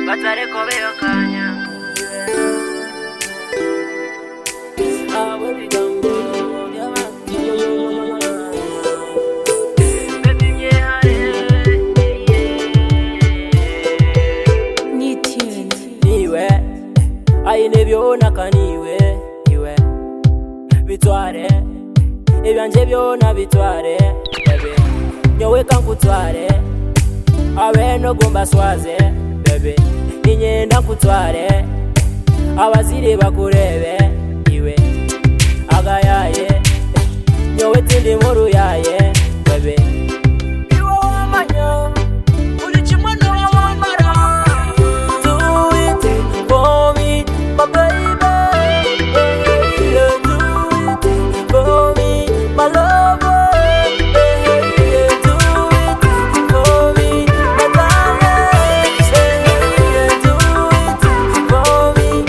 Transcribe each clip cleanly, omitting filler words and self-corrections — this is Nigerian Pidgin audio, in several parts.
batareko beyokanya. Niwe aine byona kaniwe iwe bitware ebyanje byona bitware bebe nyowe kankutware abeno gomba swaze bebe ninyenda nkutware abazire bakurebe iwe agayaye nyowe tindi nkuru yaye bebe iwe wamanya uri kimwe n'uwamara. Do it for me my baby, do it for me my lover, do it for me my darling, do it for me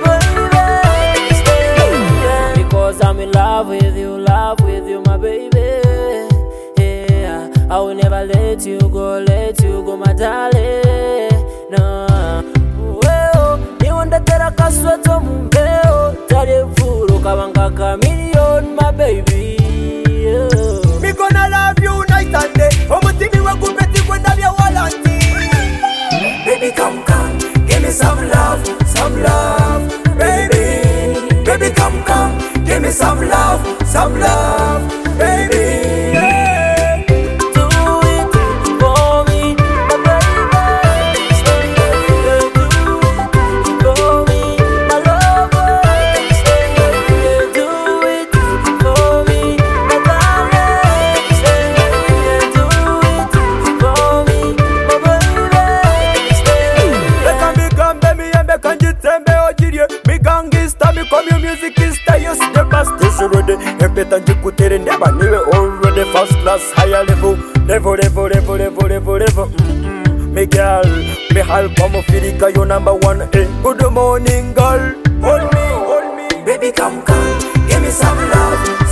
my baby, because I'm in love with you my baby. Yeah, I will never let you go my darling, no. Well, ni wanda tera kasweto mumbeo tare furu kabanga chameleon my baby, yeah. Me gonna love you night and day. Omutimi wa kupeti kwenda bya walanti. Baby come, give me some love, baby. Baby come, give me some love, baby. Yeah. Do it for me, my baby. Do it for me, my lover. Do it for me, my darling. Do it for me, my baby. Leka migambe miyembe kanjitembe ojirie. Migangista mikomyo musicista yes the best is ready. Empeta njikutere ndeba niwe already first class higher level. Me girl, me help come Firika your number one. Good morning girl, hold me. Baby come, give me some love.